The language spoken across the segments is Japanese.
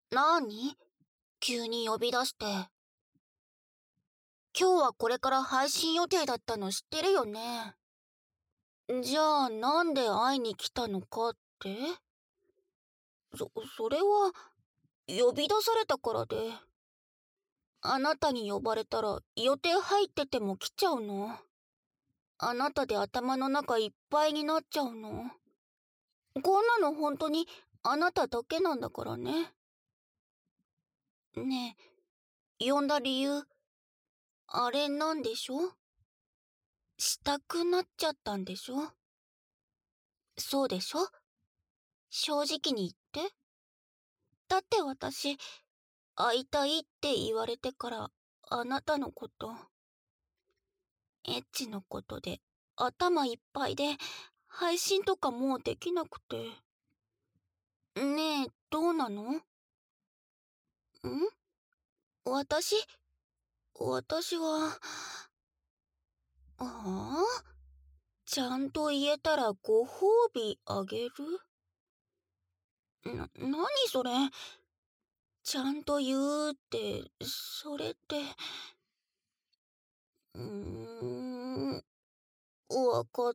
なに？急に呼び出して。今日はこれから配信予定だったの知ってるよね。じゃあなんで会いに来たのかって？それは呼び出されたからで。あなたに呼ばれたら予定入ってても来ちゃうの。あなたで頭の中いっぱいになっちゃうの。こんなの本当にあなただけなんだからね。ねえ、呼んだ理由、あれなんでしょ？したくなっちゃったんでしょ？そうでしょ？正直に言って。だって私、会いたいって言われてからあなたのこと、エッチのことで頭いっぱいで配信とかもうできなくて。ねえ、どうなの？私は、ああ、ちゃんと言えたらご褒美あげる？何それ？ちゃんと言うって、それって。わかった。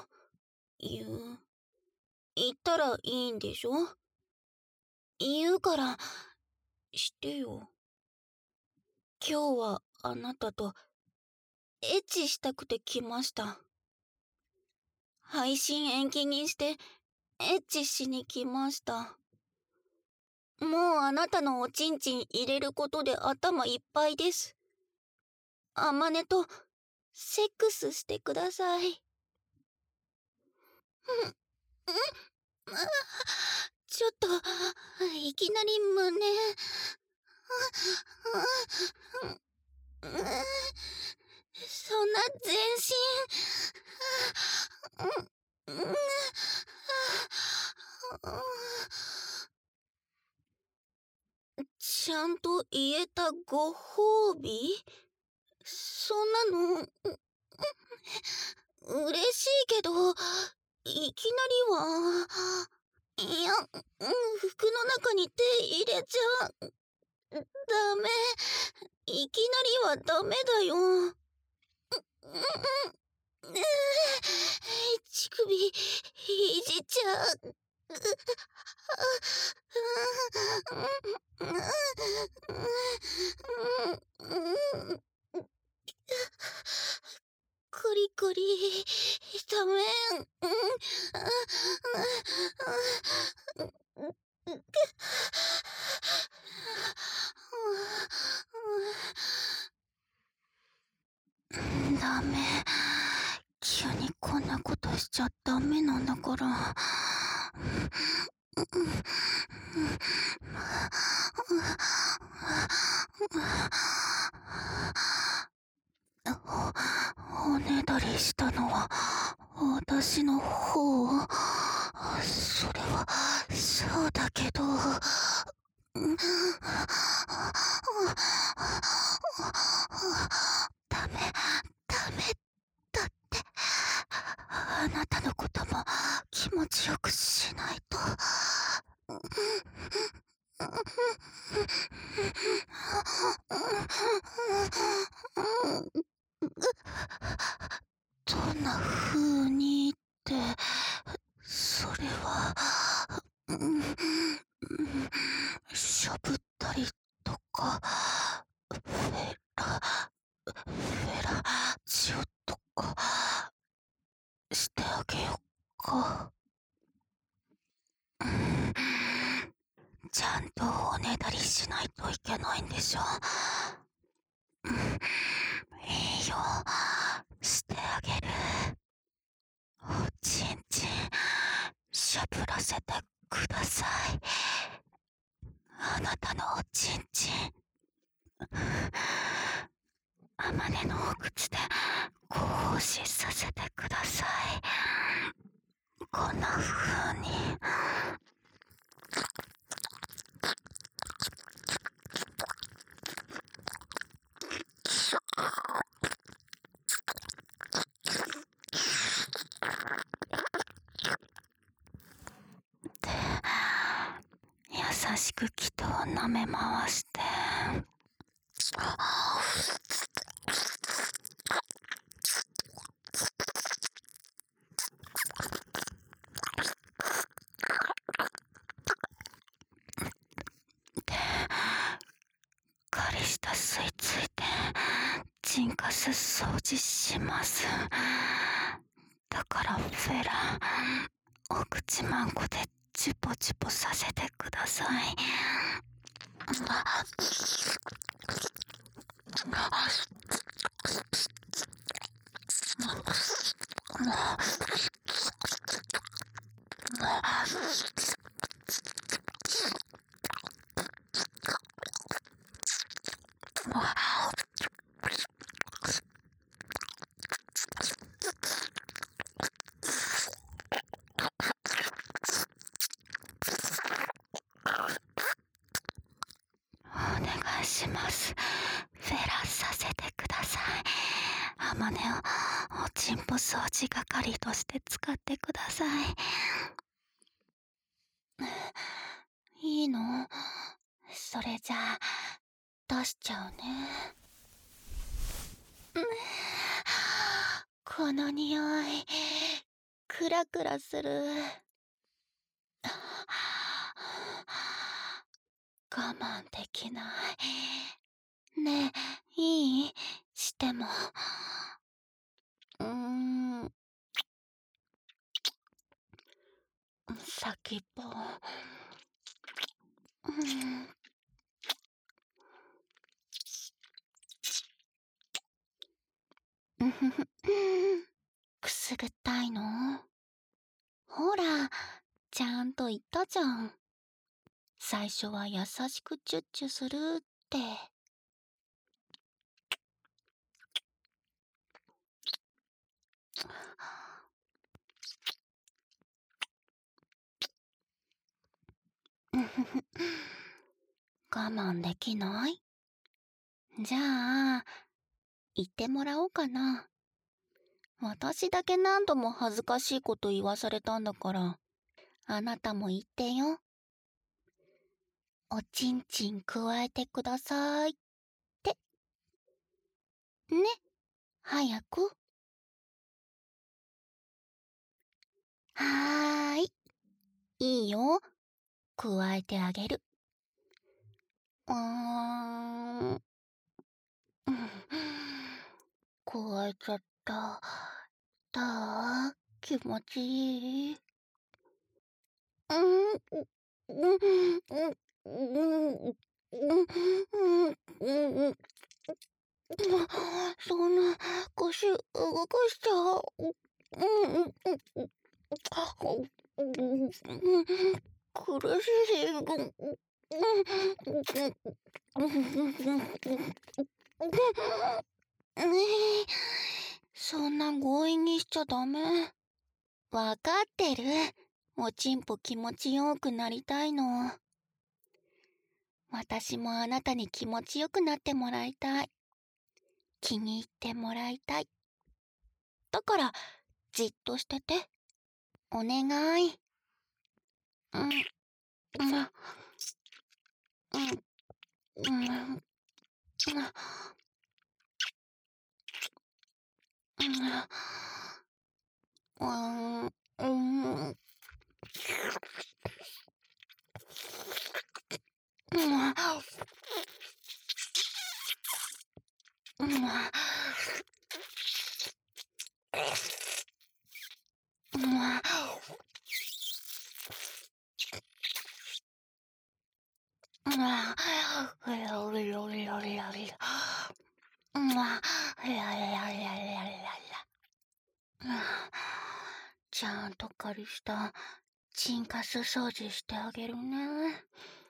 言う。言ったらいいんでしょ？言うから、してよ。今日はあなたとエッチしたくて来ました。配信延期にしてエッチしに来ました。もうあなたのおちんちん入れることで頭いっぱいです。あまねとセックスしてください。ちょっといきなり胸。そんな全身。ちゃんと言えたご褒美？そんなの嬉しいけど、いきなりは。いや、服の中に手入れちゃダメ。いきなりはダメだよ。乳首いじっちゃう。コリコリダメ。ダメ。急にこんなことしちゃダメなんだから。おねだりしたのは私の方？それはそうだけど。ダメだって。あなたのことも気持ちよくしないと。どんな風にって、それは、しゃぶったりとか、フェラチオとかしてあげよっか。ちゃんとおねだりしないといけないんでしょ。いいよ、してあげる。おちんちんしゃぶらせてください。あなたのおちんちん。あまねのお口で交視させてください。こんな風に。優しく気筒を舐め回して、仮した吸い付いてチンカス掃除します。だからフェラ、お口まんこでチュポチュポさせてください。お願いします。フェラさせてください。あまねをおちんぽ掃除係として使ってください。いいの？それじゃあ出しちゃうね。この匂いクラクラする。我慢できない。ねえ、いい？しても。先っぽ。くすぐったいの？ほら、ちゃんと言ったじゃん。最初は優しくチュッチュするって。我慢できない？じゃあ、言ってもらおうかな。私だけ何度も恥ずかしいこと言わされたんだから、あなたも言ってよ。おちんちん加えてくださいって。ね、早く。はーい。いいよ。加えてあげる。加えちゃった。気持ちいい。そんな腰動かしちゃう。苦しい。そんな強引にしちゃダメ。わかってる。おちんぽ気持ちよくなりたいの。私もあなたに気持ちよくなってもらいたい。気に入ってもらいたい。だから、じっとしてて。お願い。ちゃんと借りしたチンカス掃除してあげるね。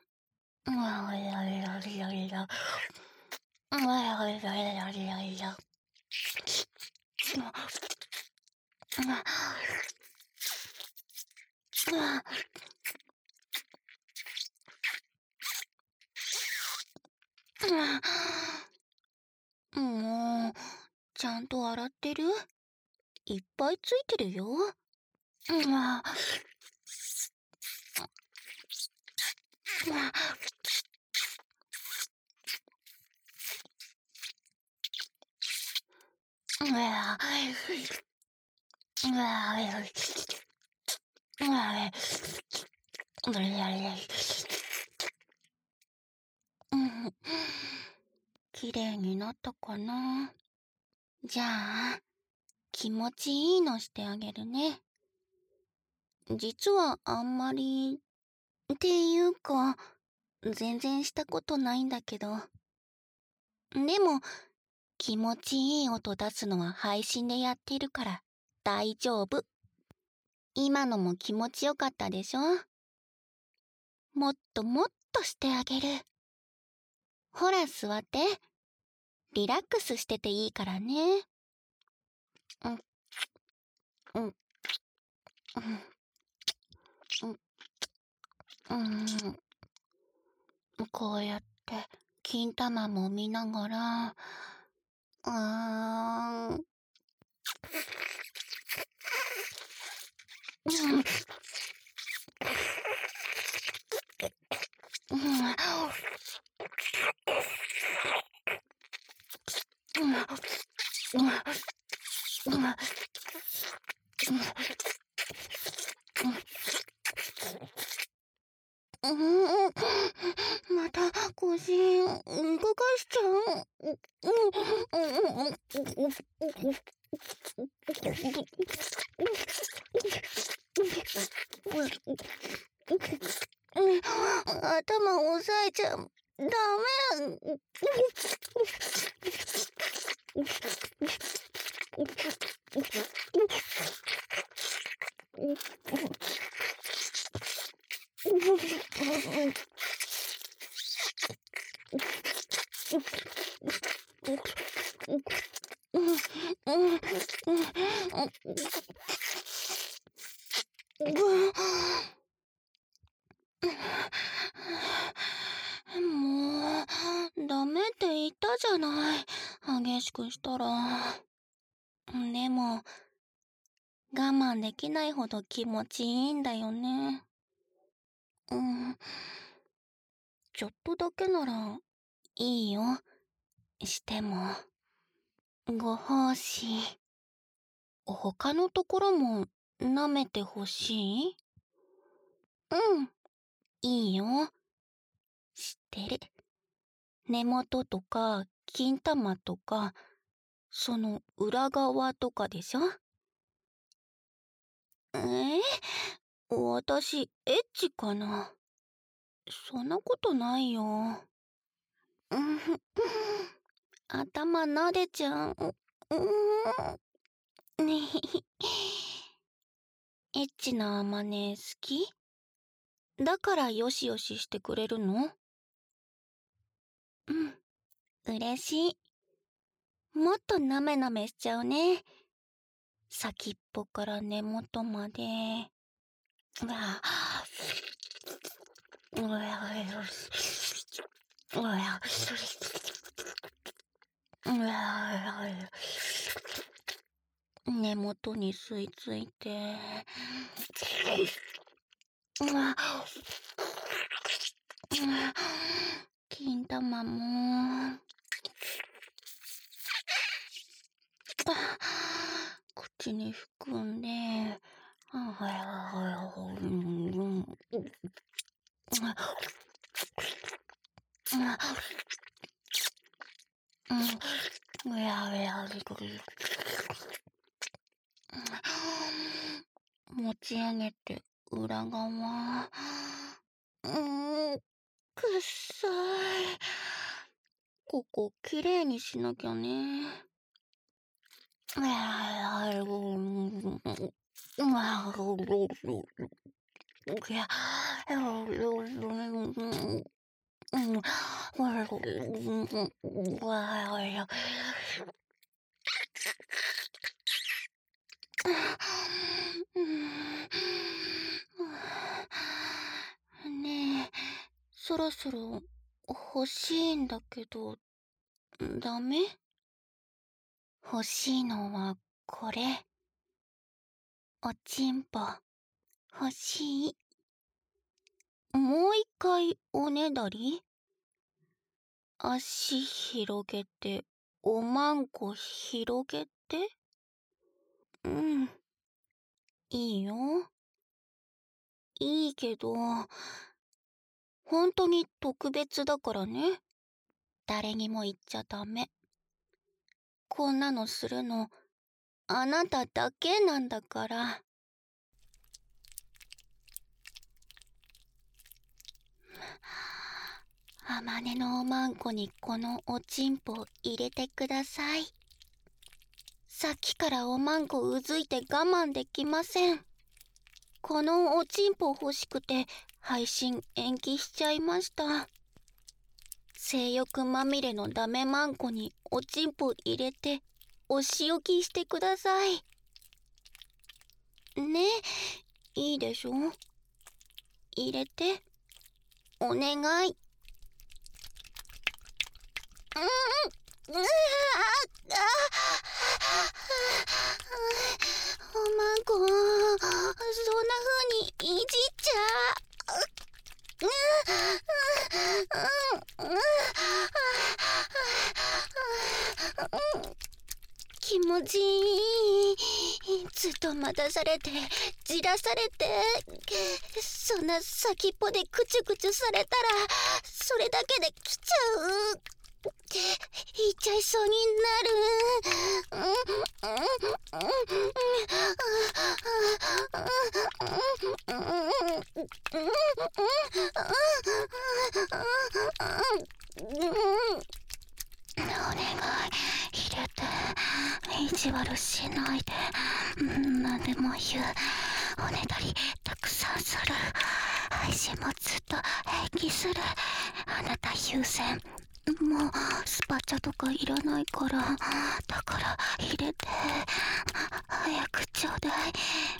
もう、ちゃんと洗ってる？いっぱいついてるよ。 きれいになったかな。じゃあ、気持ちいいのしてあげるね。実はあんまり、っていうか、全然したことないんだけど。でも、気持ちいい音出すのは配信でやってるから大丈夫。今のも気持ちよかったでしょ？もっともっとしてあげる。ほら座って。リラックスしてていいからね。うん、うん、うん、うん。こうやって金玉も見ながら、うん。また腰動かしちゃう。頭押さえちゃダメ。もう、ダメって言ったじゃない。激しくしたら。でも、我慢できないほど気持ちいいんだよね。ちょっとだけなら、いいよ。しても、ご奉仕。他のところも舐めてほしい？いいよ。知ってる。根元とか、金玉とか、その裏側とかでしょ？私、エッチかな？そんなことないよ。頭撫でちゃう。ねエッチな真似好き？だからよしよししてくれるの？嬉しい。もっとなめなめしちゃうね。先っぽから根元まで。根元に吸い付いて。金玉も。口に含んで。持ち上げて裏側。くっさい。ここきれいにしなきゃね。ねえ、そろそろ欲しいんだけど、ダメ？欲しいのはこれ。おちんぽ、欲しい？ もう一回おねだり。足広げて、おまんこ広げて。うん、いいよ。いいけど、本当に特別だからね。誰にも言っちゃダメ。こんなのするの、あなただけなんだから。あまねのおまんこにこのおちんぽ入れてください。さっきからおまんこうずいて我慢できません。このおちんぽ欲しくて配信延期しちゃいました。性欲まみれのダメマンコにおちんぽ入れてお仕置きしてください。ね、いいでしょ？入れて。お願い。おまんこ、そんな風にいじっちゃ。気持ちいい。ずっと待たされて、じらされて、そんな先っぽでクチュクチュされたら、それだけで来ちゃう。言っちゃいそうになる。お願い、入れて。意地悪しないで。何でも言う。おねだりたくさんする。配信もずっと延期する。あなた優先。もうスパチャとかいらないから。だから入れて。早くちょうだい。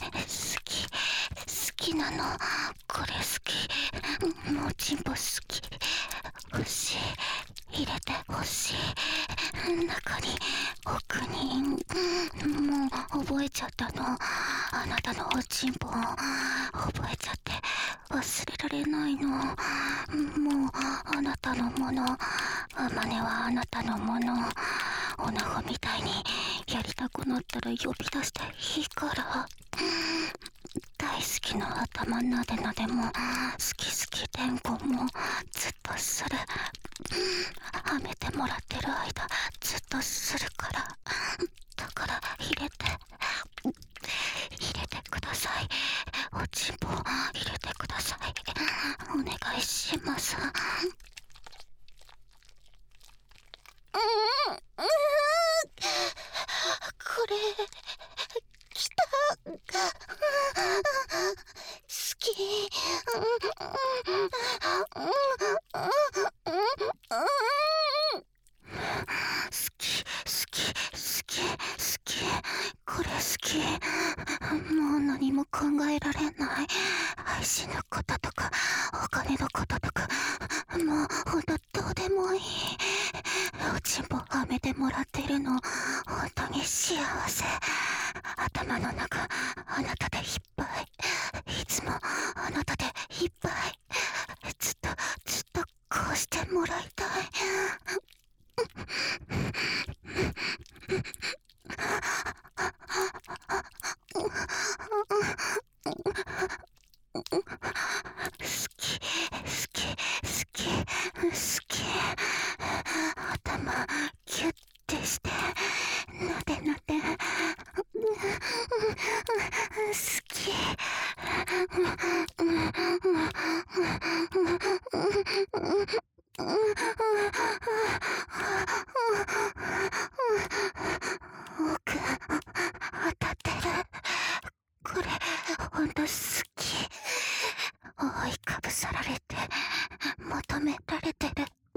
好きなの。これ好き。もうちんぽ好き。欲しい。入れて欲しい。中に奥に。もう覚えちゃったの。あなたのおちんぽ覚えちゃって忘れられないの。もうあなたのもの。あまねはあなたのもの。おなごみたいにやりたくなったら呼び出していいから。大好きな頭なでなでも好き伝言もずっとする。はめてもらってる間ずっとするから。だから入れてください。おちんぽ入れてください。お願いします。これきた。好き。これ好き。もう何も考えられない。配信のこととかお金のこととかもうほんとどうでもいい。おちんぽはめてもらってるの本当に幸せ。頭の中あなたでいっぱい。いつもあなたでいっぱい。ずっとこうしてもらいたい。好き。頭キュッてしてなでなで。好き。奥当たってる。これほんと好き。覆いかぶさられて求められてる。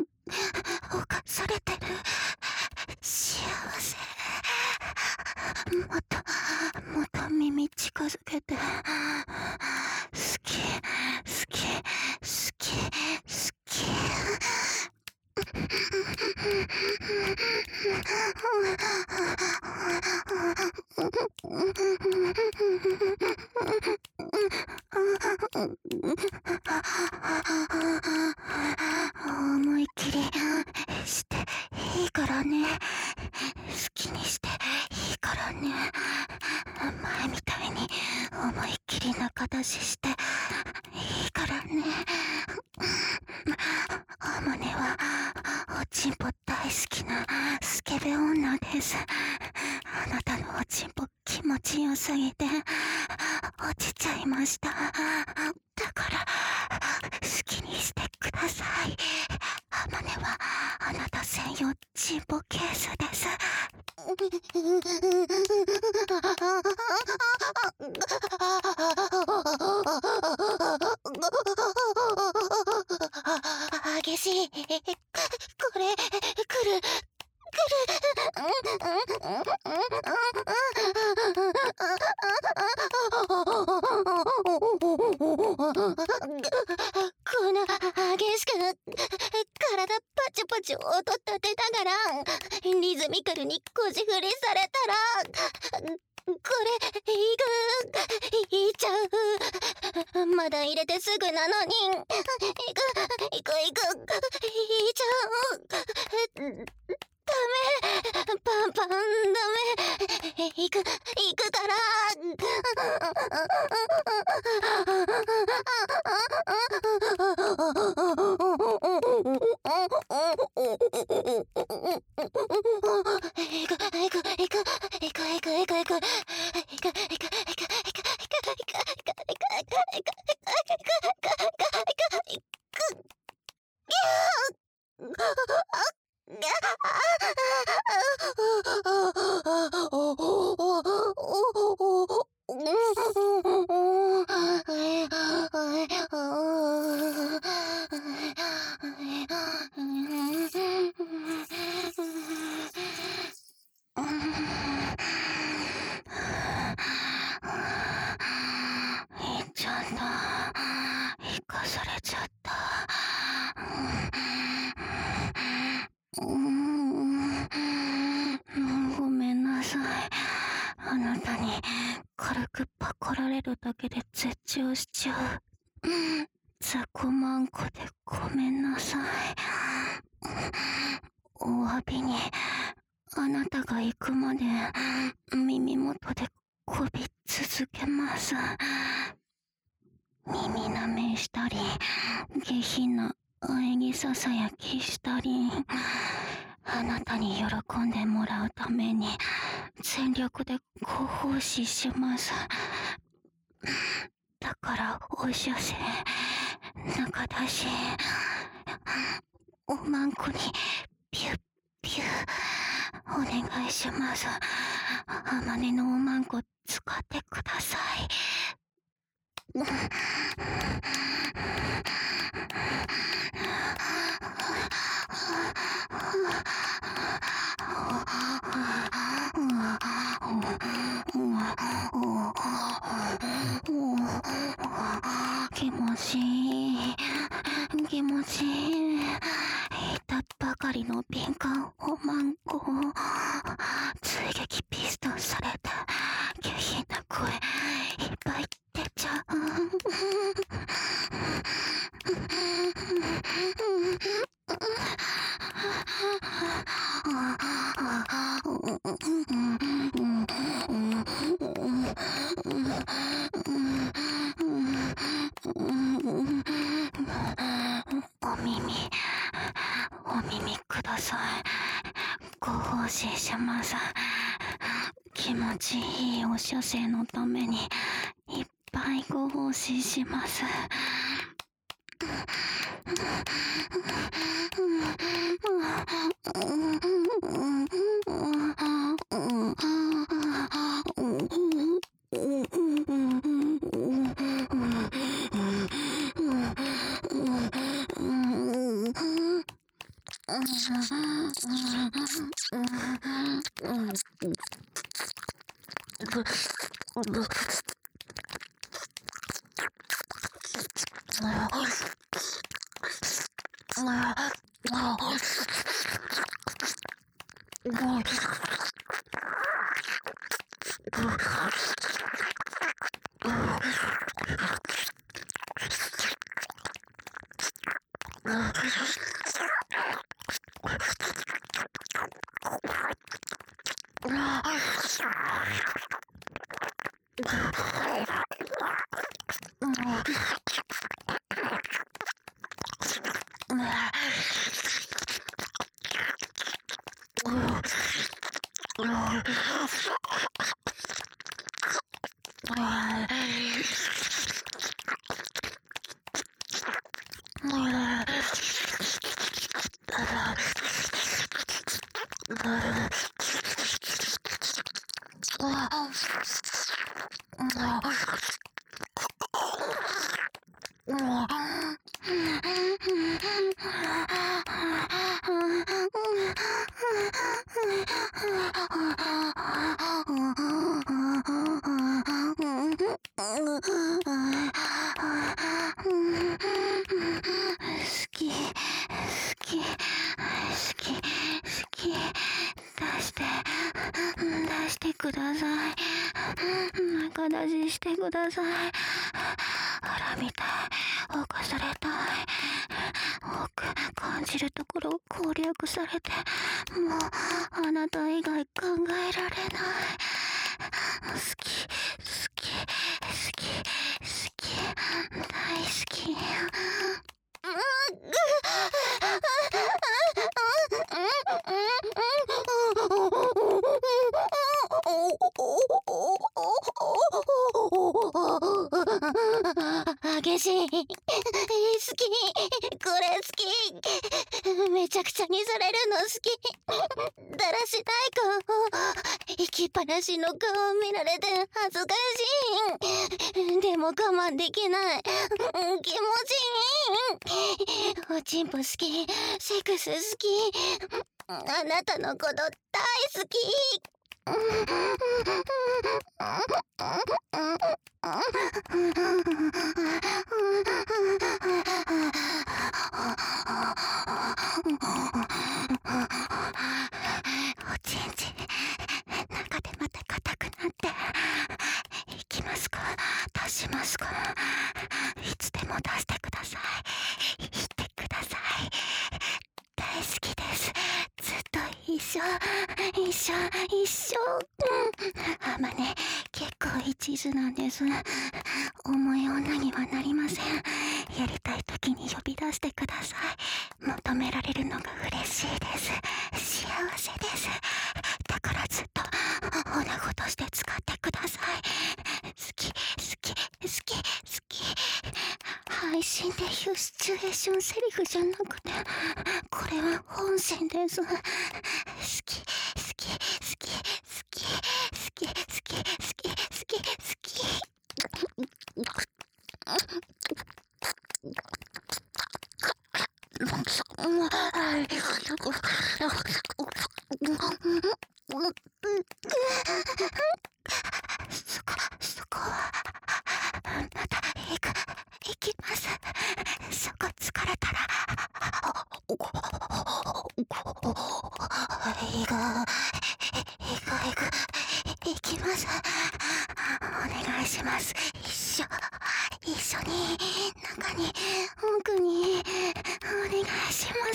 からね。好きにしていいからね。前みたいに思いっきり仲出ししていいからね。アマネはおちんぽ大好きなスケベ女です。あなたのおちんぽ気持ちよすぎて落ちちゃいました。だから好きにしてください。アマネはあなた専用チンポケースです。激しい。これ、来る。この激しく体パチパチ音立てながらリズミカルに腰振りされたらこれいっちゃう。まだ入れてすぐなのにいくいっちゃう。ダメ、パンパンダメ。行くから。ちゃんだ。生かされちゃった。ごめんなさい。あなたに軽くパコられるだけで絶頂しちゃう。雑魚マンコでごめんなさい。お詫びにあなたが行くまで耳元でこび続けます。耳なめしたり下品な喘ぎささやきしたり、あなたに喜んでもらうために全力でご奉仕します。だからお射精中出しおまんこにピュッピュッお願いします。あまねのおまんこ使ってください。気持ちいい。気持ちいい。痛ばかりの敏感おまんこ。追撃ピストンされた下品な声いっぱい出ちゃう。お耳ください。ご奉仕します。気持ちいいお射精のためにいっぱいご奉仕します。 出してください。仲出ししてください。恨みたい。犯されたい。多く感じるところを攻略されて、もうあなた以外考えられない。好き、好き、好き、好き、大好き。激しい。好き。これ好き。めちゃくちゃにされるの好き。だらしない顔。行きっぱなしの顔見られて恥ずかしい。でも我慢できない。気持ちいい。おちんぽ好き。セックス好き。あなたのこと大好き。おちんち中でまた硬くなっていきますか、出しますか、いつでも出してください。言ってください。大好きです。ずっと一緒あまね、結構一途なんです。重い女にはなりません。やりたい時に呼び出してください。求められるのが嬉しいです。幸せです。だからずっと女子として使ってください。好き配信で言うシチュエーションセリフじゃなくて、これは本心です。好き。そこはまた行きます。そこ疲れたら行きます。お願いします。一緒に中に奥にお願いします。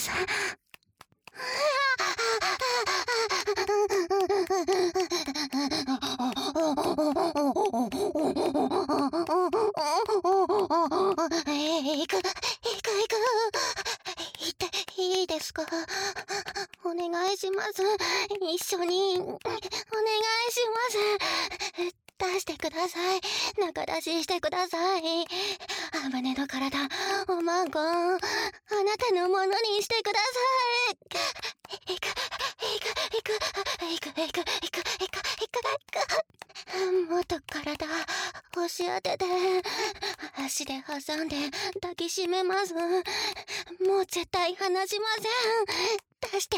行く。行っていいですか？お願いします。一緒にお願いします。出してください。中出ししてください。あまねの体、おまんこ、あなたのものにしてください。行く。もっと体押し当てて、足で挟んで抱きしめます。もう絶対離しません。出して。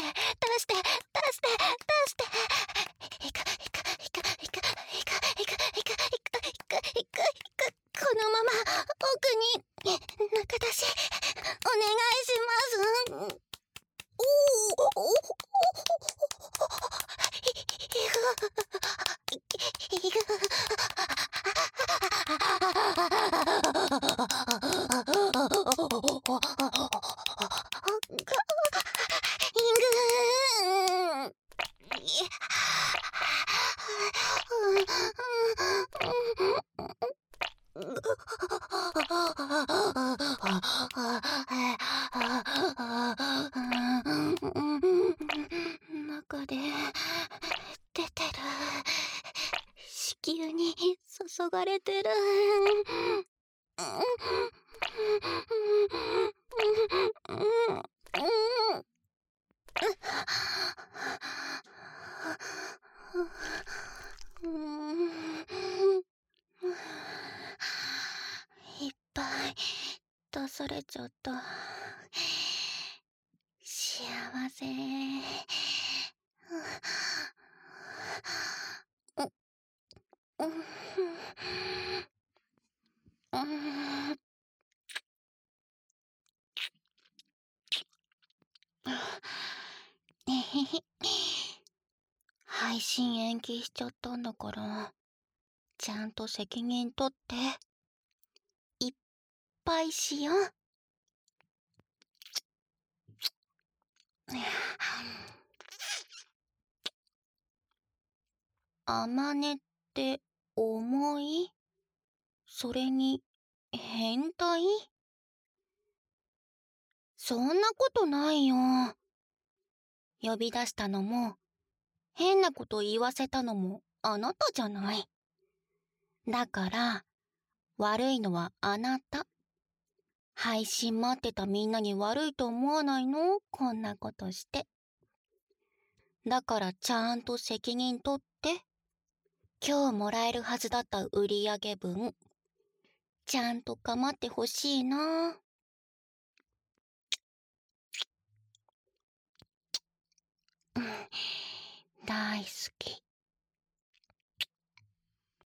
このまま奥に中出しお願いします。 中で出てる。子宮に注がれてる。いっぱい出されちゃった。幸せ。配信延期しちゃったんだから、ちゃんと責任取って、いっぱいしよう。あまねって重い？それに変態？そんなことないよ。呼び出したのも変なこと言わせたのもあなたじゃない。だから悪いのはあなた。配信待ってたみんなに悪いと思わないの？こんなことして。だからちゃんと責任取って。今日もらえるはずだった売上分、ちゃんと構ってほしいな。大好き。